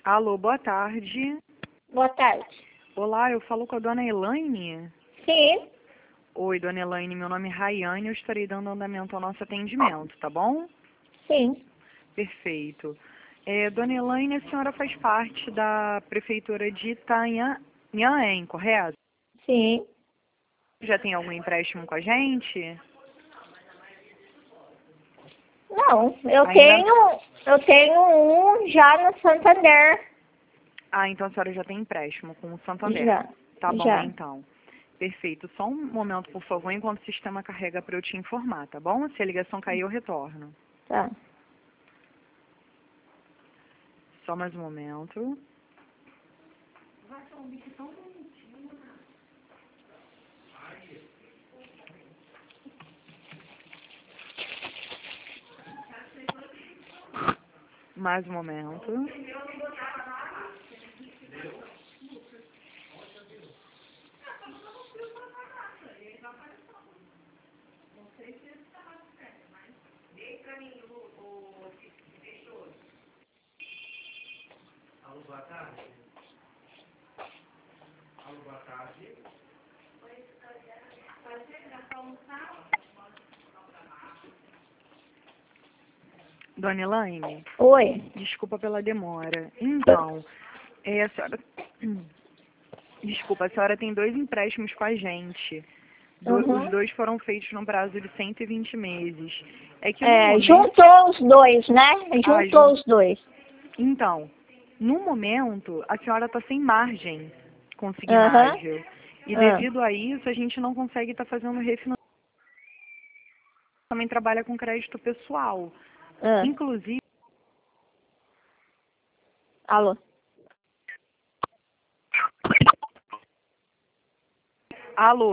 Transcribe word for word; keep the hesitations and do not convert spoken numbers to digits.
Alô, boa tarde. Boa tarde. Olá, eu falo com a dona Elaine? Sim, Oi, dona Elaine, meu nome é Rayane, eu estarei dando andamento ao nosso atendimento, tá bom? sim. Perfeito. É, dona Elaine, a senhora faz parte da prefeitura de Itanhaém, correto? Sim. Já tem algum empréstimo com a gente? Não, eu Ainda... tenho, eu tenho um já no Santander. Ah, então a senhora já tem empréstimo com o Santander. Já, Tá bom, já. então. Perfeito. Só um momento, por favor, enquanto o sistema carrega para eu te informar, tá bom? Se a ligação cair, eu retorno. Tá. Só mais um momento. Mais um momento. Alô, boa tarde. Alô, boa tarde. Dona Elaine, Oi. desculpa pela demora. Então, é, a senhora... Desculpa, a senhora tem dois empréstimos com a gente. Do- Uhum. Os dois foram feitos no prazo de cento e vinte meses. É que no É, momento... juntou os dois, né? Juntou Ah, jun- os dois. Então, no momento, a senhora está sem margem Aham. consignável. E Ah. devido a isso, a gente não consegue estar fazendo refinanciamento. Também trabalha com crédito pessoal. Ah. Inclusive... Alô. Alô?